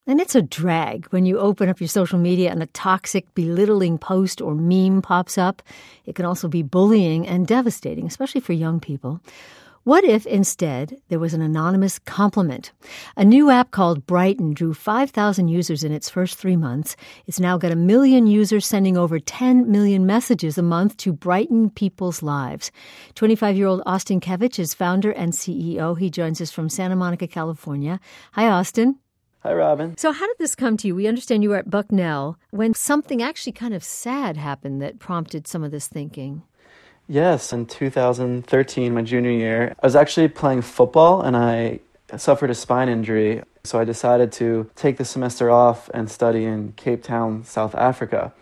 And it's a drag when you open up your social media and a toxic, belittling post or meme pops up. It can also be bullying and devastating, especially for young people. What if, instead, there was an anonymous compliment? A new app called Brighten drew 5,000 users in its first 3 months. It's now got 1 million users sending over 10 million messages a month to brighten people's lives. 25-year-old Austin Kevich is founder and CEO. He joins us from Santa Monica, California. Hi, Austin. Hi, Robin. So how did this come to you? We understand you were at Bucknell when something actually kind of sad happened that prompted some of this thinking. Yes, in 2013, my junior year, I was actually playing football and I suffered a spine injury. So I decided to take the semester off and study in Cape Town, South Africa.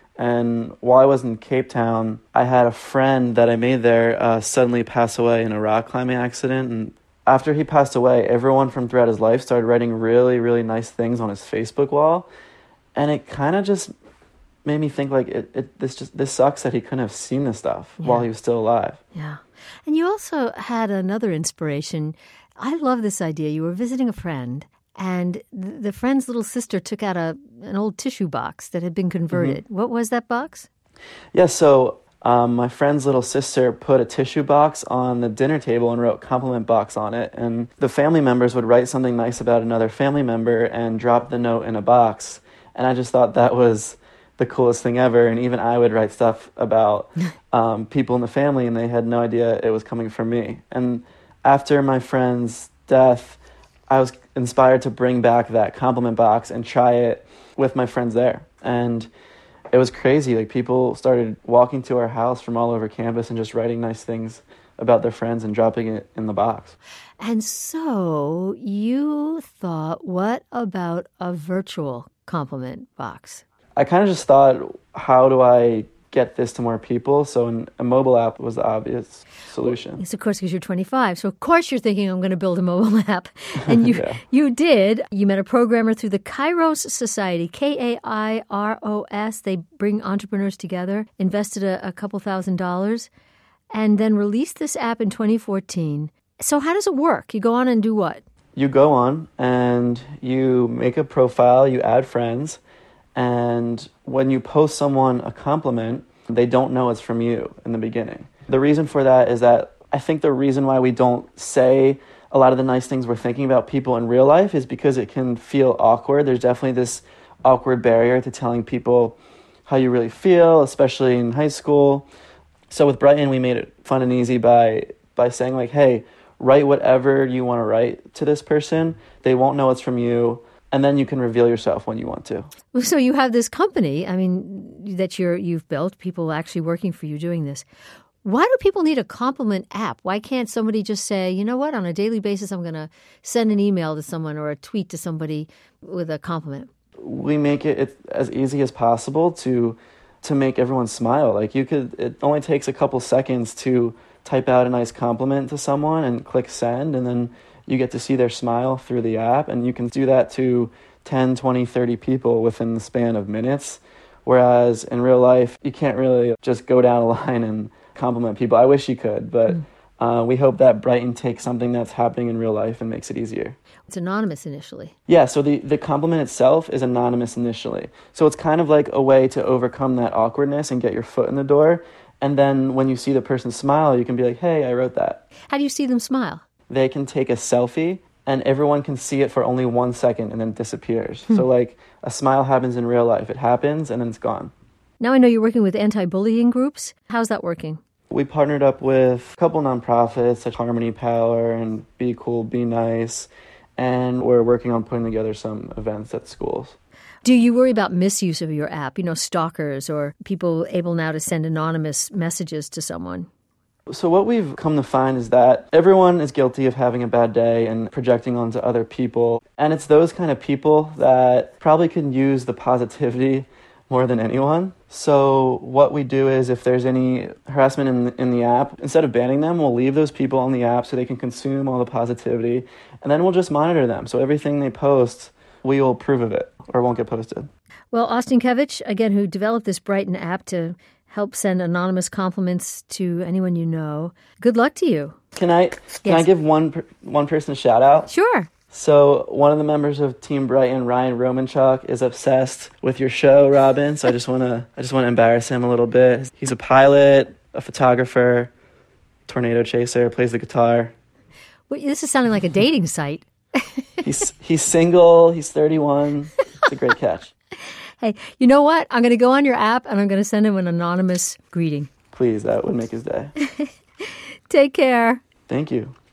And while I was in Cape Town, I had a friend that I made there suddenly pass away in a rock climbing accident. And after he passed away, everyone from throughout his life started writing really, really nice things on his Facebook wall. And it kind of just made me think like this sucks that he couldn't have seen this stuff while he was still alive. Yeah. And you also had another inspiration. I love this idea. You were visiting a friend and the friend's little sister took out an old tissue box that had been converted. Mm-hmm. What was that box? Yeah, so my friend's little sister put a tissue box on the dinner table and wrote compliment box on it. And the family members would write something nice about another family member and drop the note in a box. And I just thought that was the coolest thing ever. And even I would write stuff about people in the family and they had no idea it was coming from me. And after my friend's death, I was inspired to bring back that compliment box and try it with my friends there. And it was crazy. Like people started walking to our house from all over campus and just writing nice things about their friends and dropping it in the box. And so you thought, what about a virtual compliment box? I kind of just thought, how do I get this to more people? So a mobile app was the obvious solution. Yes, of course, because you're 25. So, of course, you're thinking, I'm going to build a mobile app. And you did. You met a programmer through the Kairos Society, Kairos. They bring entrepreneurs together, invested a couple $1,000s, and then released this app in 2014. So how does it work? You go on and do what? You go on and you make a profile, you add friends, and when you post someone a compliment, they don't know it's from you in the beginning. The reason for that is that I think the reason why we don't say a lot of the nice things we're thinking about people in real life is because it can feel awkward. There's definitely this awkward barrier to telling people how you really feel, especially in high school. So with Brighten, we made it fun and easy by saying like, hey, write whatever you want to write to this person. They won't know it's from you. And then you can reveal yourself when you want to. So you have this company, that you've built, people actually working for you doing this. Why do people need a compliment app? Why can't somebody just say, you know what, on a daily basis, I'm going to send an email to someone or a tweet to somebody with a compliment? We make it as easy as possible to make everyone smile. Like it only takes a couple seconds to type out a nice compliment to someone and click send, and then you get to see their smile through the app, and you can do that to 10, 20, 30 people within the span of minutes. Whereas in real life, you can't really just go down a line and compliment people. I wish you could, but we hope that Brighten takes something that's happening in real life and makes it easier. It's anonymous initially. Yeah, so the compliment itself is anonymous initially. So it's kind of like a way to overcome that awkwardness and get your foot in the door. And then when you see the person smile, you can be like, hey, I wrote that. How do you see them smile? They can take a selfie and everyone can see it for only 1 second and then it disappears. So like a smile happens in real life. It happens and then it's gone. Now I know you're working with anti-bullying groups. How's that working? We partnered up with a couple nonprofits like Harmony Power and Be Cool, Be Nice. And we're working on putting together some events at schools. Do you worry about misuse of your app? Stalkers or people able now to send anonymous messages to someone? So what we've come to find is that everyone is guilty of having a bad day and projecting onto other people. And it's those kind of people that probably can use the positivity more than anyone. So what we do is if there's any harassment in the app, instead of banning them, we'll leave those people on the app so they can consume all the positivity. And then we'll just monitor them. So everything they post, we will approve of it or it won't get posted. Well, Austin Kevich, again, who developed this Brighten app to help send anonymous compliments to anyone you know. Good luck to you. Can I give one person a shout out? Sure. So one of the members of Team Brighton, Ryan Romanchuk, is obsessed with your show, Robin. So I just want to embarrass him a little bit. He's a pilot, a photographer, tornado chaser, plays the guitar. Well, this is sounding like a dating site. He's single. He's 31. It's a great catch. Hey, you know what? I'm going to go on your app and I'm going to send him an anonymous greeting. Please, that would make his day. Take care. Thank you.